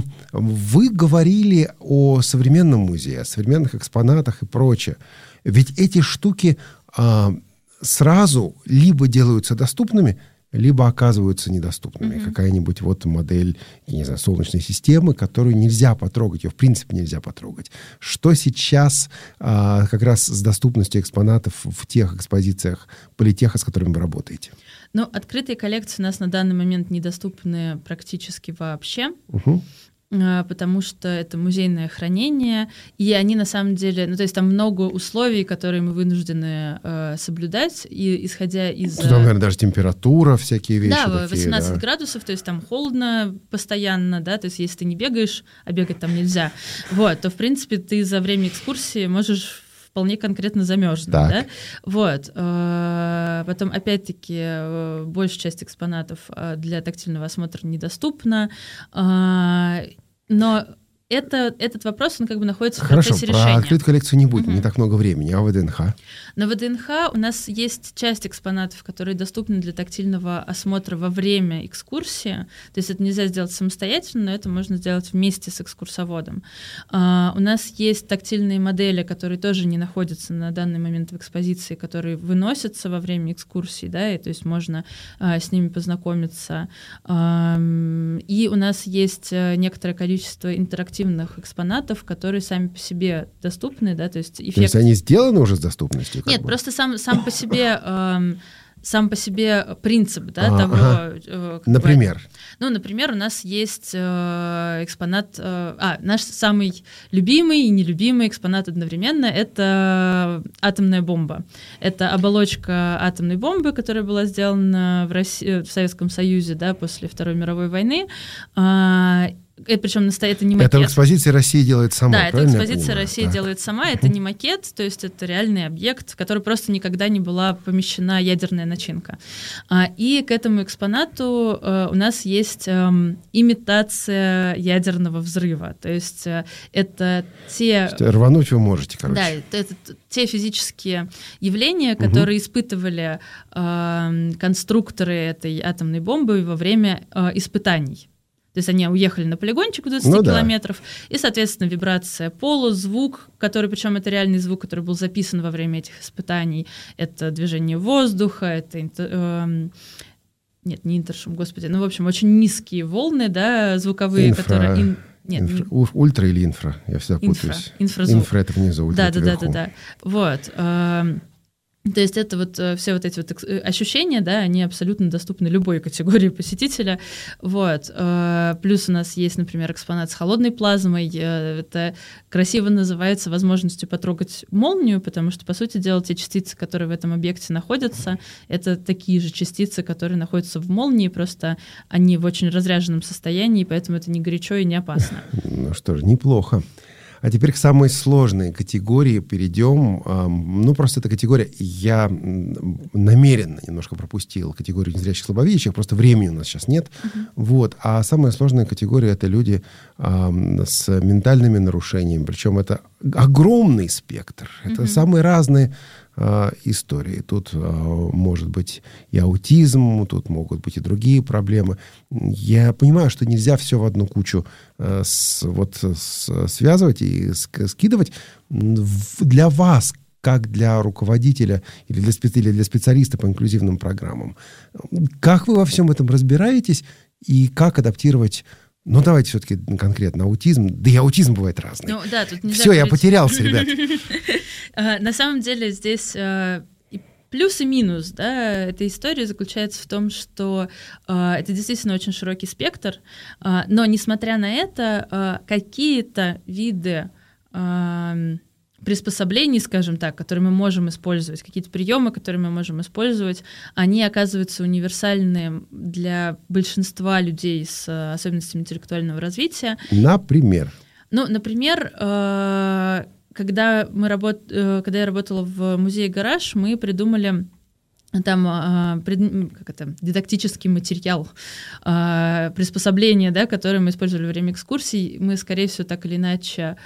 вы говорили о современном музее, о современных экспонатах и прочее. Ведь эти штуки сразу либо делаются доступными, либо оказываются недоступными. Какая-нибудь вот модель, я не знаю, Солнечной системы, которую нельзя потрогать, ее в принципе нельзя потрогать. Что сейчас как раз с доступностью экспонатов в тех экспозициях политеха, с которыми вы работаете? Ну, открытые коллекции у нас на данный момент недоступны практически вообще. Потому что это музейное хранение, и они на самом деле, то есть там много условий, которые мы вынуждены соблюдать, и исходя из... Там, наверное, даже температура, всякие вещи. Да, 18 градусов, то есть там холодно постоянно, да, то есть если ты не бегаешь, а бегать там нельзя, вот, то, в принципе, ты за время экскурсии можешь вполне конкретно замерзнуть, да? Вот. Потом, опять-таки, большая часть экспонатов для тактильного осмотра недоступна, но этот вопрос, он как бы находится в Хорошо, процессе про решения. открытую коллекцию не будет, не так много времени, а ВДНХ? На ВДНХ у нас есть часть экспонатов, которые доступны для тактильного осмотра во время экскурсии. То есть это нельзя сделать самостоятельно, но это можно сделать вместе с экскурсоводом. У нас есть тактильные модели, которые тоже не находятся на данный момент в экспозиции, которые выносятся во время экскурсии, да, и то есть можно с ними познакомиться. И у нас есть некоторое количество интерактивных экспонатов, которые сами по себе доступны, да, то есть эффект... То есть они сделаны уже с доступностью? Нет, просто сам по себе принцип, да, того... Например? Например, у нас есть экспонат... наш самый любимый и нелюбимый экспонат одновременно — это атомная бомба. Это оболочка атомной бомбы, которая была сделана в Советском Союзе, да, после Второй мировой войны. Причем это не макет. Это в экспозиции Россия делает сама, да, правильно? это экспозиция Россия делает сама, это не макет, то есть это реальный объект, в который просто никогда не была помещена ядерная начинка. И к этому экспонату у нас есть имитация ядерного взрыва, то есть это те... Рвануть вы можете, короче. Да, это те физические явления, которые испытывали конструкторы этой атомной бомбы во время испытаний. То есть они уехали на полигончик в 20 километров, и, соответственно, вибрация пола, звук, который, причем это реальный звук, который был записан во время этих испытаний, это движение воздуха, это... Нет, не интершум, господи. В общем, очень низкие волны, да, звуковые, которые... Ультра или инфра? Я всегда путаюсь. Инфразвук. Инфра — это внизу, ультра — это вверху. Да. Вот. То есть это вот все вот эти вот ощущения, да, они абсолютно доступны любой категории посетителя. Вот. Плюс у нас есть, например, экспонат с холодной плазмой. Это красиво называется возможностью потрогать молнию, потому что, по сути дела, те частицы, которые в этом объекте находятся, это такие же частицы, которые находятся в молнии, просто они в очень разряженном состоянии, поэтому это не горячо и не опасно. Ну что ж, неплохо. А теперь к самой сложной категории перейдем. Просто эта категория, я намеренно немножко пропустил категорию незрячих слабовидящих, просто времени у нас сейчас нет. Вот. А самая сложная категория — это люди с ментальными нарушениями. Причем это огромный спектр. Это самые разные истории. Тут может быть и аутизм, тут могут быть и другие проблемы. Я понимаю, что нельзя все в одну кучу связывать и скидывать. Для вас, как для руководителя или для специалиста по инклюзивным программам, как вы во всем этом разбираетесь и как адаптировать... давайте все-таки конкретно аутизм. Да и аутизм бывает разный. Все, я потерялся, ребят. На самом деле здесь и плюс и минус, да, этой истории заключается в том, что это действительно очень широкий спектр, но несмотря на это, какие-то виды приспособлений, скажем так, которые мы можем использовать, какие-то приемы, которые мы можем использовать, они оказываются универсальны для большинства людей с особенностями интеллектуального развития. Например? Например, когда я работала в музее «Гараж», мы придумали там дидактический материал, приспособление, да, которое мы использовали во время экскурсий. Мы, скорее всего, так или иначе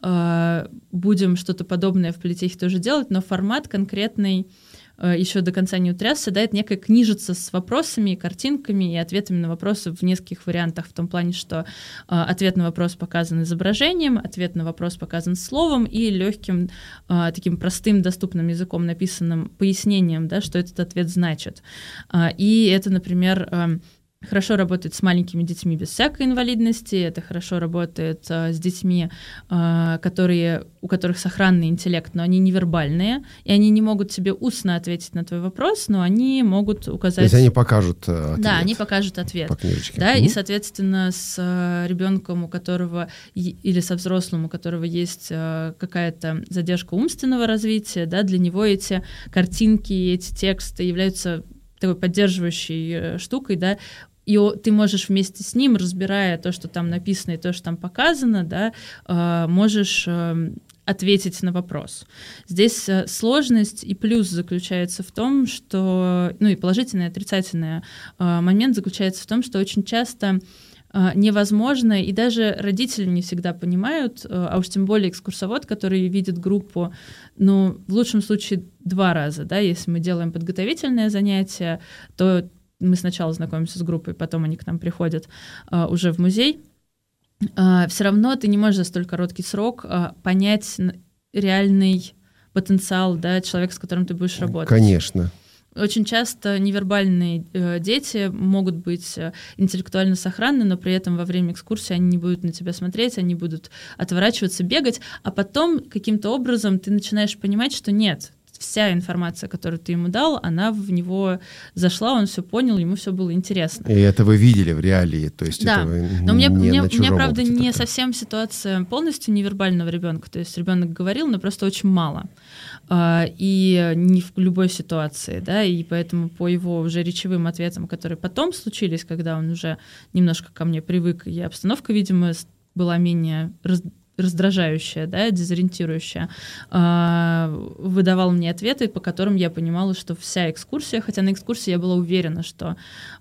будем что-то подобное в политехе тоже делать, но формат конкретный еще до конца не утрясся, да, это некая книжица с вопросами, картинками и ответами на вопросы в нескольких вариантах, в том плане, что ответ на вопрос показан изображением, ответ на вопрос показан словом и легким, таким простым, доступным языком написанным пояснением, да, что этот ответ значит. И это, например, хорошо работает с маленькими детьми без всякой инвалидности, это хорошо работает с детьми, у которых сохранный интеллект, но они невербальные, и они не могут тебе устно ответить на твой вопрос, но они могут указать... То есть они покажут ответ. Да, они покажут ответ. По книжечке. Да, и, соответственно, с ребенком, у которого или со взрослым, у которого есть какая-то задержка умственного развития, да, для него эти картинки, эти тексты являются такой поддерживающей штукой, да, и ты можешь вместе с ним, разбирая то, что там написано и то, что там показано, да, можешь ответить на вопрос. Здесь сложность и плюс заключается в том, что, и положительный и отрицательный момент заключается в том, что очень часто невозможно, и даже родители не всегда понимают, а уж тем более экскурсовод, который видит группу, в лучшем случае 2 раза, да, если мы делаем подготовительное занятие, то мы сначала знакомимся с группой, потом они к нам приходят уже в музей. Все равно ты не можешь за столь короткий срок понять реальный потенциал, да, человека, с которым ты будешь работать. Конечно. Очень часто невербальные дети могут быть интеллектуально сохранны, но при этом во время экскурсии они не будут на тебя смотреть, они будут отворачиваться, бегать, а потом каким-то образом ты начинаешь понимать, что нет, вся информация, которую ты ему дал, она в него зашла, он все понял, ему все было интересно. И это вы видели в реалии, то есть да. это вы но у меня, правда, не такое. совсем ситуация полностью невербального ребенка, то есть ребенок говорил, но просто очень мало. И не в любой ситуации, да, и поэтому по его уже речевым ответам, которые потом случились, когда он уже немножко ко мне привык, и обстановка, видимо, была менее раздражающая, да, дезориентирующая, выдавал мне ответы, по которым я понимала, что вся экскурсия, хотя на экскурсии я была уверена, что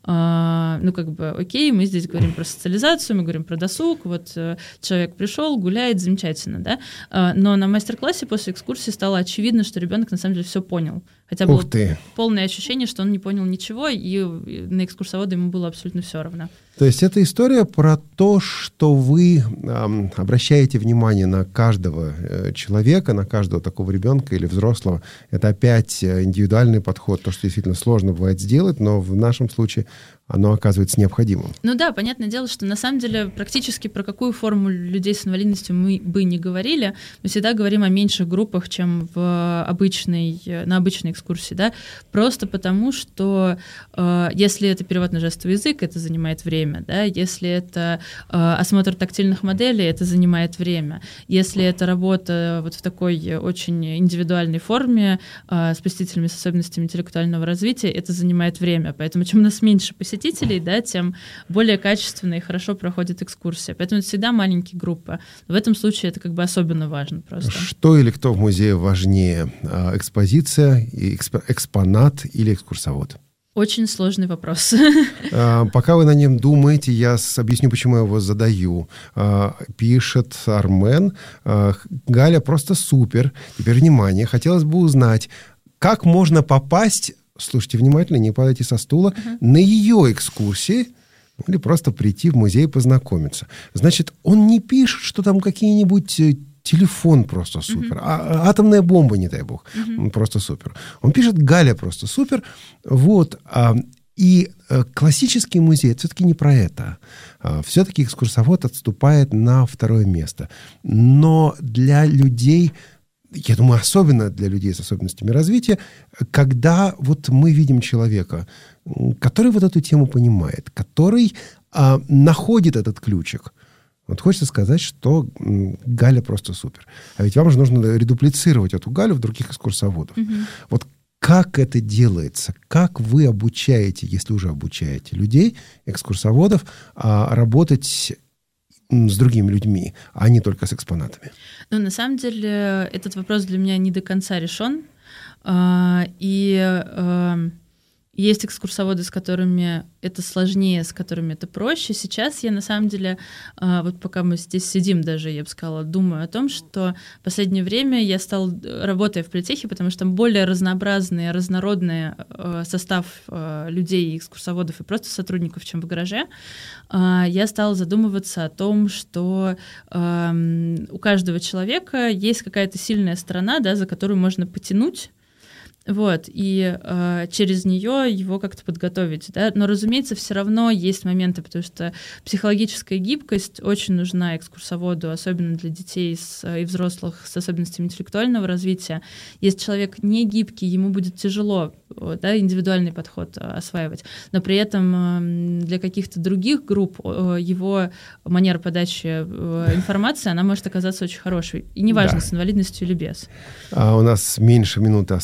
окей, мы здесь говорим про социализацию, мы говорим про досуг, вот человек пришел, гуляет, замечательно, да, но на мастер-классе после экскурсии стало очевидно, что ребенок на самом деле все понял. Хотя было полное ощущение, что он не понял ничего, и на экскурсовода ему было абсолютно все равно. То есть это история про то, что вы обращаете внимание на каждого человека, на каждого такого ребенка или взрослого. Это опять индивидуальный подход, то, что действительно сложно бывает сделать, но в нашем случае оно оказывается необходимым. Ну да, понятное дело, что на самом деле практически про какую форму людей с инвалидностью мы бы не говорили, мы всегда говорим о меньших группах, чем на обычной экскурсии, да, просто потому, что если это перевод на жестовый язык, это занимает время, да, если это осмотр тактильных моделей, это занимает время, если это работа вот в такой очень индивидуальной форме с посетителями с особенностями интеллектуального развития, это занимает время, поэтому чем у нас меньше посетителей, да, тем более качественно и хорошо проходит экскурсия. Поэтому это всегда маленькие группы. В этом случае это как бы особенно важно просто. Что или кто в музее важнее? Экспозиция, экспонат или экскурсовод? Очень сложный вопрос. Пока вы на нем думаете, я объясню, почему я его задаю. Пишет Армен: Галя просто супер. Теперь внимание, хотелось бы узнать, как можно попасть, слушайте внимательно, не падайте со стула, на ее экскурсии или просто прийти в музей и познакомиться. Значит, он не пишет, что там какие-нибудь телефон просто супер, атомная бомба, не дай бог, просто супер. Он пишет: Галя просто супер. Вот. И классический музей — это все-таки не про это. Все-таки экскурсовод отступает на второе место. Но для людей, я думаю, особенно для людей с особенностями развития, когда вот мы видим человека, который вот эту тему понимает, который находит этот ключик. Вот хочется сказать, что Галя просто супер. А ведь вам же нужно редуплицировать эту Галю в других экскурсоводов. Вот как это делается? Как вы обучаете, если уже обучаете людей, экскурсоводов, работать с другими людьми, а не только с экспонатами? Ну, на самом деле, этот вопрос для меня не до конца решен. Есть экскурсоводы, с которыми это сложнее, с которыми это проще. Сейчас я, на самом деле, вот пока мы здесь сидим даже, я бы сказала, думаю о том, что в последнее время я стала, работая в политехе, потому что там более разнообразный, разнородный состав людей, экскурсоводов и просто сотрудников, чем в гараже, я стала задумываться о том, что у каждого человека есть какая-то сильная сторона, да, за которую можно потянуть, вот, и через нее его как-то подготовить, да, но, разумеется, все равно есть моменты, потому что психологическая гибкость очень нужна экскурсоводу, особенно для детей и взрослых с особенностями интеллектуального развития. Если человек не гибкий, ему будет тяжело, да, индивидуальный подход осваивать, но при этом для каких-то других групп его манера подачи информации, она может оказаться очень хорошей, и неважно, с инвалидностью или без. У нас меньше минуты осталось.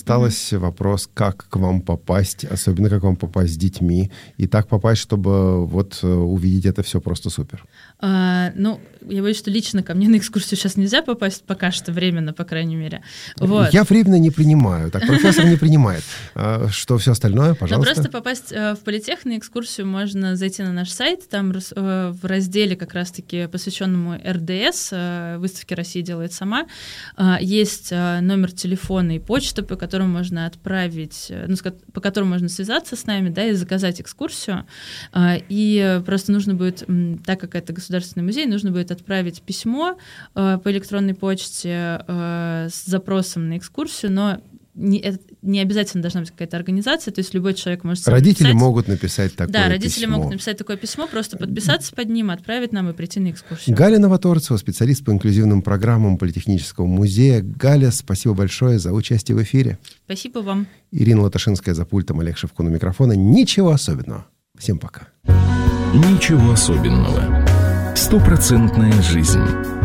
есть вопрос, как к вам попасть, особенно как вам попасть с детьми, и так попасть, чтобы вот увидеть это все просто супер. Я боюсь, что лично ко мне на экскурсию сейчас нельзя попасть, пока что временно, по крайней мере. Вот. Я временно не принимаю, так профессор не принимает. Что все остальное, пожалуйста? Но просто попасть в политех на экскурсию можно зайти на наш сайт, там в разделе как раз-таки посвященному РДС, выставке «Россия делает сама», есть номер телефона и почта, по которому можно отправить, по которому можно связаться с нами, да, и заказать экскурсию. И просто нужно будет, так как это государственный музей, нужно будет отправить письмо по электронной почте с запросом на экскурсию, но не обязательно должна быть какая-то организация, то есть любой человек может сам Родители написать. могут написать такое письмо. Да, родители могут написать такое письмо, просто подписаться под ним, отправить нам и прийти на экскурсию. Галя Новоторцева, специалист по инклюзивным программам Политехнического музея. Галя, спасибо большое за участие в эфире. Спасибо вам. Ирина Латашинская за пультом, Олег Шевкун у микрофона. Ничего особенного. Всем пока. Ничего особенного. 100% жизнь.